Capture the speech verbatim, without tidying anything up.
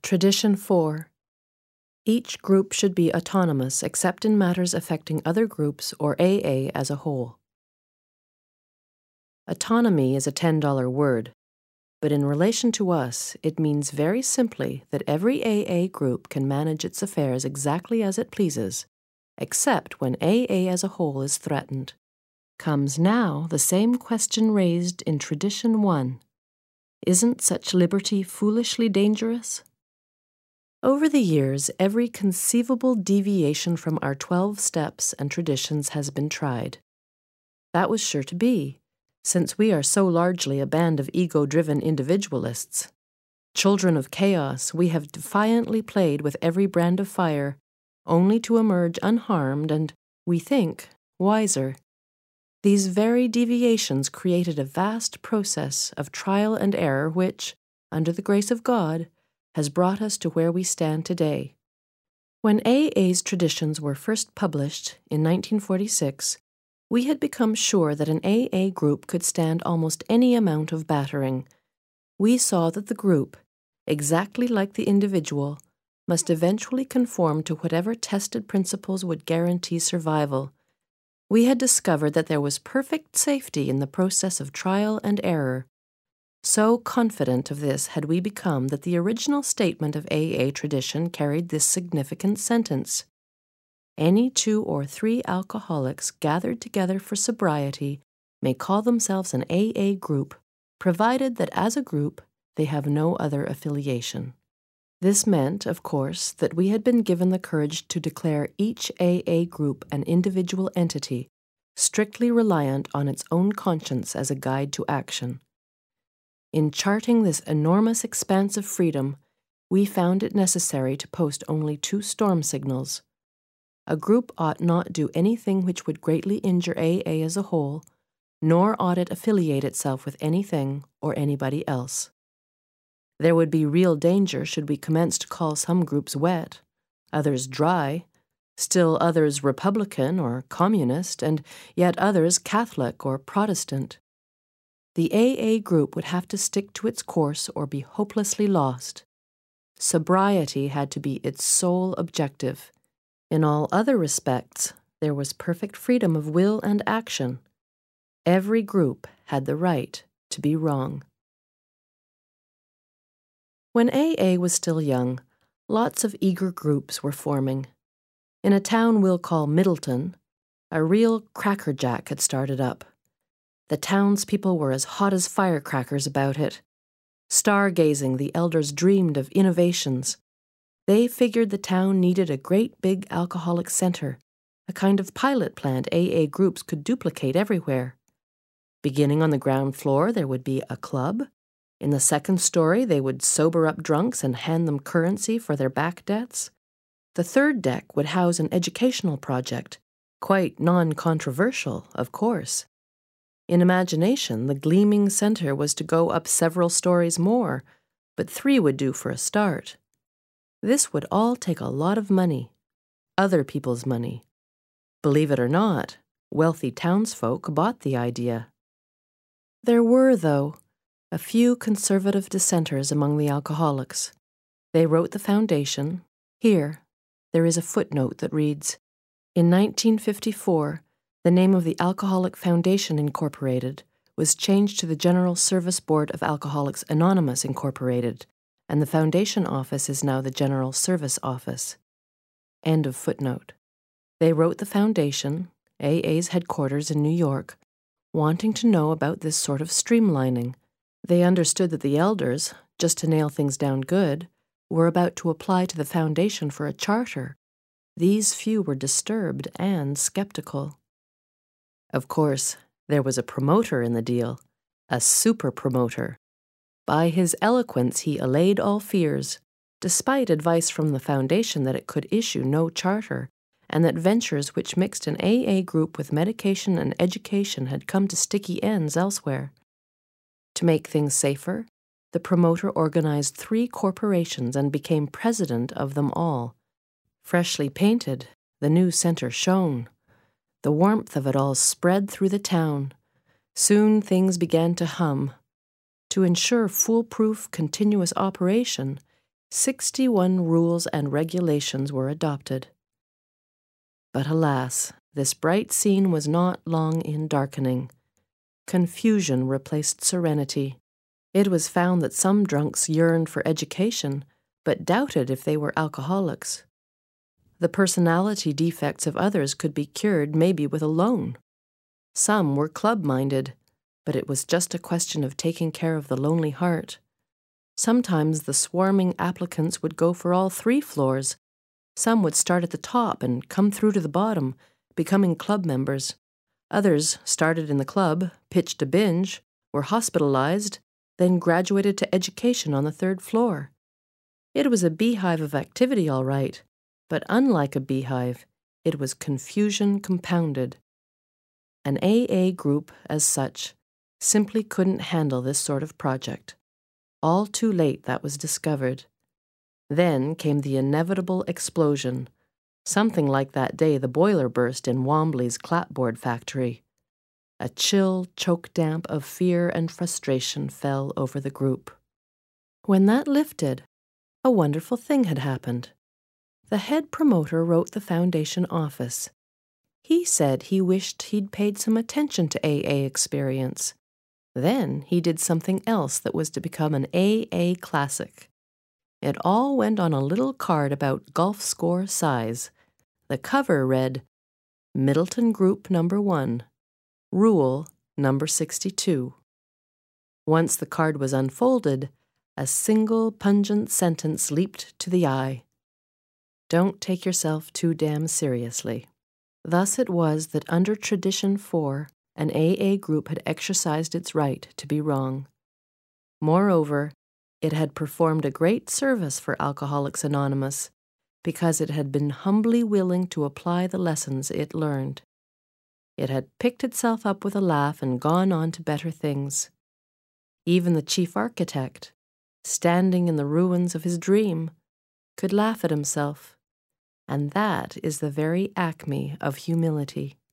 Tradition four. Each group should be autonomous except in matters affecting other groups or A A as a whole. Autonomy is a ten dollar word, but in relation to us, it means very simply that every A A group can manage its affairs exactly as it pleases, except when A A as a whole is threatened. Comes now the same question raised in Tradition one. Isn't such liberty foolishly dangerous? Over the years, every conceivable deviation from our twelve steps and traditions has been tried. That was sure to be, since we are so largely a band of ego-driven individualists. Children of chaos, we have defiantly played with every brand of fire, only to emerge unharmed and, we think, wiser. These very deviations created a vast process of trial and error which, under the grace of God, has brought us to where we stand today. When A A's traditions were first published in nineteen forty-six, we had become sure that an A A group could stand almost any amount of battering. We saw that the group, exactly like the individual, must eventually conform to whatever tested principles would guarantee survival. We had discovered that there was perfect safety in the process of trial and error. So confident of this had we become that the original statement of A A tradition carried this significant sentence: any two or three alcoholics gathered together for sobriety may call themselves an A A group, provided that as a group they have no other affiliation. This meant, of course, that we had been given the courage to declare each A A group an individual entity, strictly reliant on its own conscience as a guide to action. In charting this enormous expanse of freedom, we found it necessary to post only two storm signals. A group ought not do anything which would greatly injure A A as a whole, nor ought it affiliate itself with anything or anybody else. There would be real danger should we commence to call some groups wet, others dry, still others Republican or Communist, and yet others Catholic or Protestant. The A A group would have to stick to its course or be hopelessly lost. Sobriety had to be its sole objective. In all other respects, there was perfect freedom of will and action. Every group had the right to be wrong. When A A was still young, lots of eager groups were forming. In a town we'll call Middleton, a real crackerjack had started up. The townspeople were as hot as firecrackers about it. Stargazing, the elders dreamed of innovations. They figured the town needed a great big alcoholic center, a kind of pilot plant A A groups could duplicate everywhere. Beginning on the ground floor, there would be a club. In the second story, they would sober up drunks and hand them currency for their back debts. The third deck would house an educational project, quite non-controversial, of course. In imagination, the gleaming center was to go up several stories more, but three would do for a start. This would all take a lot of money, other people's money. Believe it or not, wealthy townsfolk bought the idea. There were, though, a few conservative dissenters among the alcoholics. They wrote the foundation. Here, there is a footnote that reads, in nineteen fifty-four, the name of the Alcoholic Foundation Incorporated was changed to the General Service Board of Alcoholics Anonymous Incorporated, and the foundation office is now the General Service Office. End of footnote. They wrote the foundation, A A's headquarters in New York, wanting to know about this sort of streamlining. They understood that the elders, just to nail things down good, were about to apply to the foundation for a charter. These few were disturbed and skeptical. Of course, there was a promoter in the deal, a super promoter. By his eloquence he allayed all fears, despite advice from the foundation that it could issue no charter, and that ventures which mixed an A A group with medication and education had come to sticky ends elsewhere. To make things safer, the promoter organized three corporations and became president of them all. Freshly painted, the new center shone. The warmth of it all spread through the town. Soon things began to hum. To ensure foolproof, continuous operation, Sixty-one rules and regulations were adopted. But alas, this bright scene was not long in darkening. Confusion replaced serenity. It was found that some drunks yearned for education, but doubted if they were alcoholics. The personality defects of others could be cured maybe with a loan. Some were club-minded, but it was just a question of taking care of the lonely heart. Sometimes the swarming applicants would go for all three floors. Some would start at the top and come through to the bottom, becoming club members. Others started in the club, pitched a binge, were hospitalized, then graduated to education on the third floor. It was a beehive of activity, all right, but unlike a beehive, it was confusion compounded. An A A group, as such, simply couldn't handle this sort of project. All too late that was discovered. Then came the inevitable explosion, something like that day the boiler burst in Wombley's clapboard factory. A chill choke damp of fear and frustration fell over the group. When that lifted, a wonderful thing had happened. The head promoter wrote the foundation office. He said he wished he'd paid some attention to A A experience. Then he did something else that was to become an A A classic. It all went on a little card about golf score size. The cover read, Middleton Group Number One, Rule Number sixty-two. Once the card was unfolded, a single pungent sentence leaped to the eye. Don't take yourself too damn seriously. Thus it was that under Tradition four, an A A group had exercised its right to be wrong. Moreover, it had performed a great service for Alcoholics Anonymous because it had been humbly willing to apply the lessons it learned. It had picked itself up with a laugh and gone on to better things. Even the chief architect, standing in the ruins of his dream, could laugh at himself, and that is the very acme of humility.